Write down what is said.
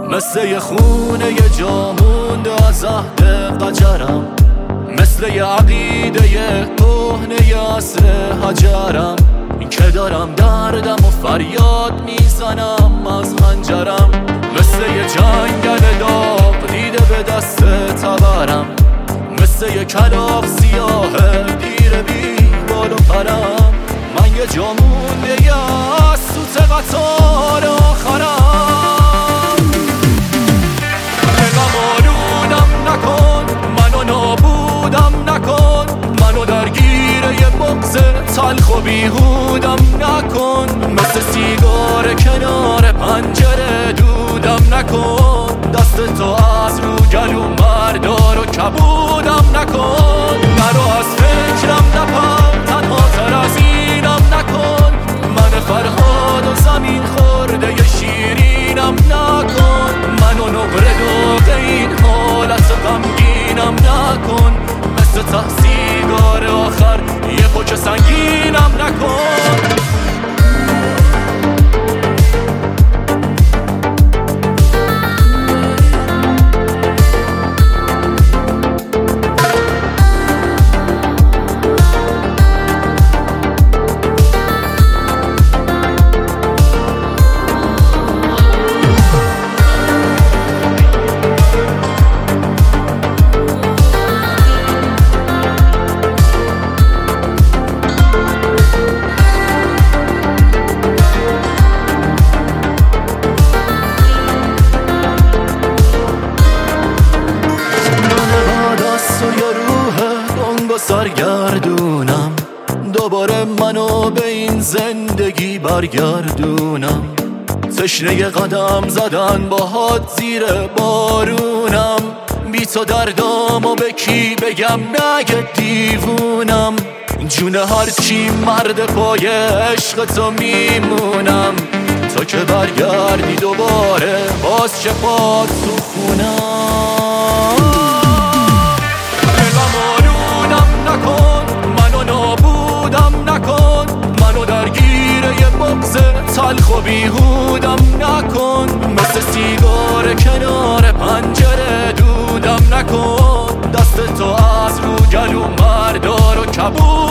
مثل یه خونه یه جا مونده از عهد قجرم، مثل یه عقیده کهنه عصر حجرم. این که دارم دردم و فریاد میزنم از خنجرم، مثل یه جنگل داغ دیده به دست تبرم، مثل یه کلاغ سیاه پیر بی بال و پرم. من یه جا مونده یه از سوت قطار آخرم. دلم آلودم نکن، منو نابودم نکن، منو درگیر یه بغض تلخ و بیهودم نکن، مثل سیگار کنار پنجره دودم نکن، دست تو از رو گلو مردار و کبودم نکن. مرو از فکرم نپر، تنها تر از اینم نکن، من فرهاد و زمین خورده ی شیرینم نکن، منو نقره دوغ این حالت غمگینم نکن، مثل ته سیگار آخر یه پوچه سنگینم نکن. سرگردونم دوباره منو به این زندگی برگردونم، تشنه قدم زدن باهات زیر بارونم، بی تو دردام و به کی بگم نگه دیوونم، جون هر چی مرد پای عشق تو میمونم، تو که برگردی دوباره باز چه پاد تو خونم. منو نابودم نکن، منو درگیر یه بغض تلخ و بیهودم نکن، مثل سیگار کنار پنجره دودم نکن، دست تو از رو گلو مردار و کبود